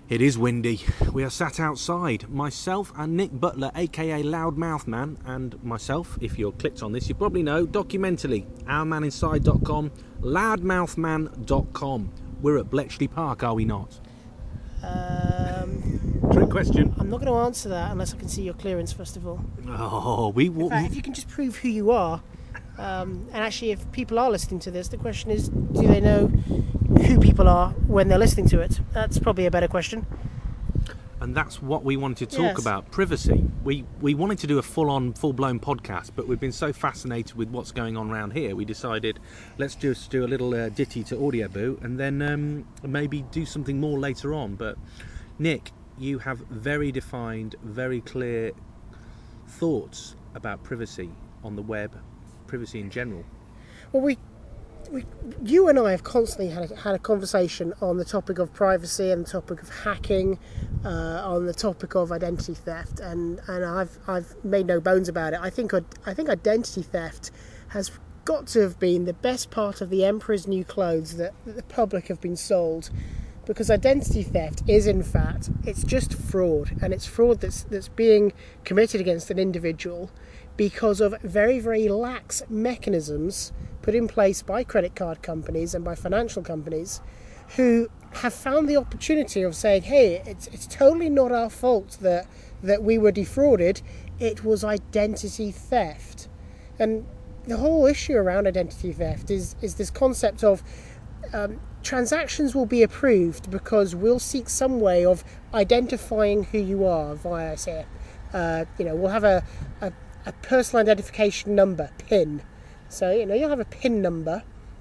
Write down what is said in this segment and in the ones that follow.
It is windy. We are sat outside. Myself and Nick Butler, aka Loudmouth Man, and myself, if you're clicked on this, you probably know, documentally, ourmaninside.com, loudmouthman.com. We're at Bletchley Park, are we not? Trick question. I'm not going to answer that unless I can see your clearance, first of all. Oh, In fact, if you can just prove who you are, and actually if people are listening to this, the question is, do they know who people are when they're listening to it? That's probably a better question. And that's what we wanted to talk about, privacy. We wanted to do a full-blown podcast, but we've been so fascinated with what's going on around here, we decided let's just do a little ditty to Audioboo and then maybe do something more later on. But Nick, you have very defined, very clear thoughts about privacy on the web, privacy in general. Well, you and I have constantly had a conversation on the topic of privacy and the topic of hacking, on the topic of identity theft, and I've made no bones about it. I think identity theft has got to have been the best part of the Emperor's New Clothes that the public have been sold, because identity theft is, in fact, it's just fraud, and it's fraud that's being committed against an individual because of very, very lax mechanisms put in place by credit card companies and by financial companies who have found the opportunity of saying, hey, it's totally not our fault that we were defrauded, it was identity theft. And the whole issue around identity theft is this concept of transactions will be approved because we'll seek some way of identifying who you are via, say, we'll have a personal identification number, PIN. So, you'll have a PIN number,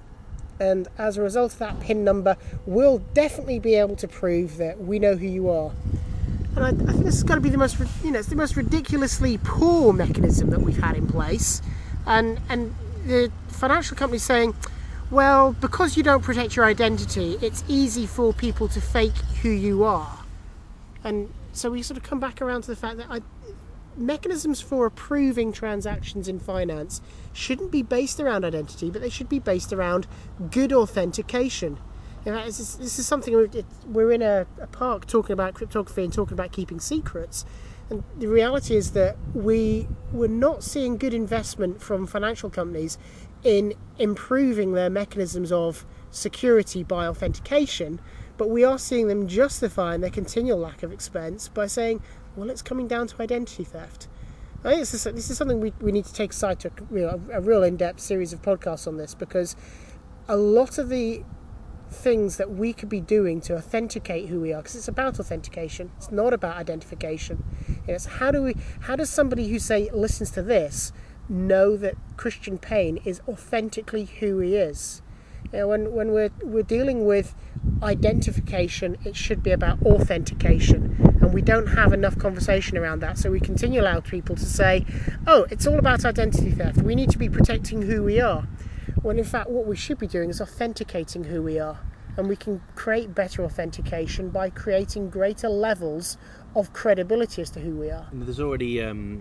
and as a result of that PIN number, we'll definitely be able to prove that we know who you are. And I think this has got to be the most ridiculously poor mechanism that we've had in place. And the financial company saying, well, because you don't protect your identity, it's easy for people to fake who you are. And so we sort of come back around to the fact that mechanisms for approving transactions in finance shouldn't be based around identity, but they should be based around good authentication. In fact, this is something we're in a park talking about cryptography and talking about keeping secrets. And the reality is that we're not seeing good investment from financial companies in improving their mechanisms of security by authentication, but we are seeing them justifying their continual lack of expense by saying, well, it's coming down to identity theft. I think this is something we need to take aside to a real in-depth series of podcasts on this, because a lot of the things that we could be doing to authenticate who we are, because it's about authentication, it's not about identification. It's how does somebody who, say, listens to this know that Christian Payne is authentically who he is? When we're dealing with identification, it should be about authentication, and we don't have enough conversation around that, so we continue to allow people to say, oh, it's all about identity theft, we need to be protecting who we are, when in fact what we should be doing is authenticating who we are. And we can create better authentication by creating greater levels of credibility as to who we are. And there's already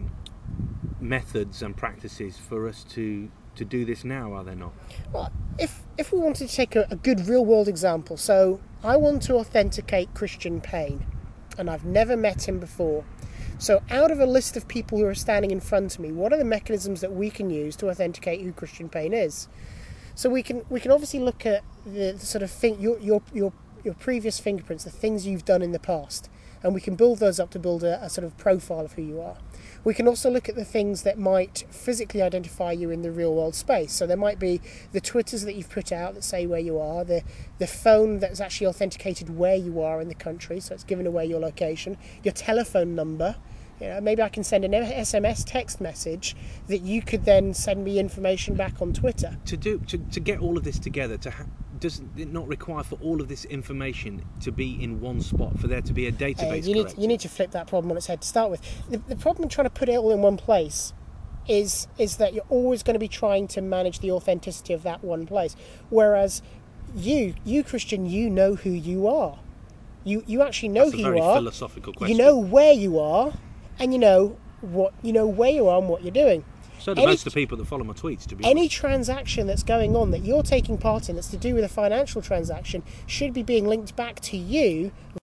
methods and practices for us to do this now, are there not? Well, if we wanted to take a good real-world example, so I want to authenticate Christian Payne, and I've never met him before. So out of a list of people who are standing in front of me, what are the mechanisms that we can use to authenticate who Christian Payne is? So we can obviously look at the sort of thing, your previous fingerprints, the things you've done in the past, and we can build those up to build a sort of profile of who you are. We can also look at the things that might physically identify you in the real world space. So there might be the Twitters that you've put out that say where you are, the phone that's actually authenticated where you are in the country, so it's given away your location, your telephone number. Maybe I can send an SMS text message that you could then send me information back on Twitter. To get all of this together, does it not require for all of this information to be in one spot, for there to be a database? You need to flip that problem on its head to start with. The problem in trying to put it all in one place is that you're always going to be trying to manage the authenticity of that one place. Whereas you Christian, you know who you are. You actually know who you are. That's a very philosophical question. You know where you are, and you know where you are and what you're doing. So do most of the people that follow my tweets, to be honest. Any transaction that's going on that you're taking part in that's to do with a financial transaction should be being linked back to you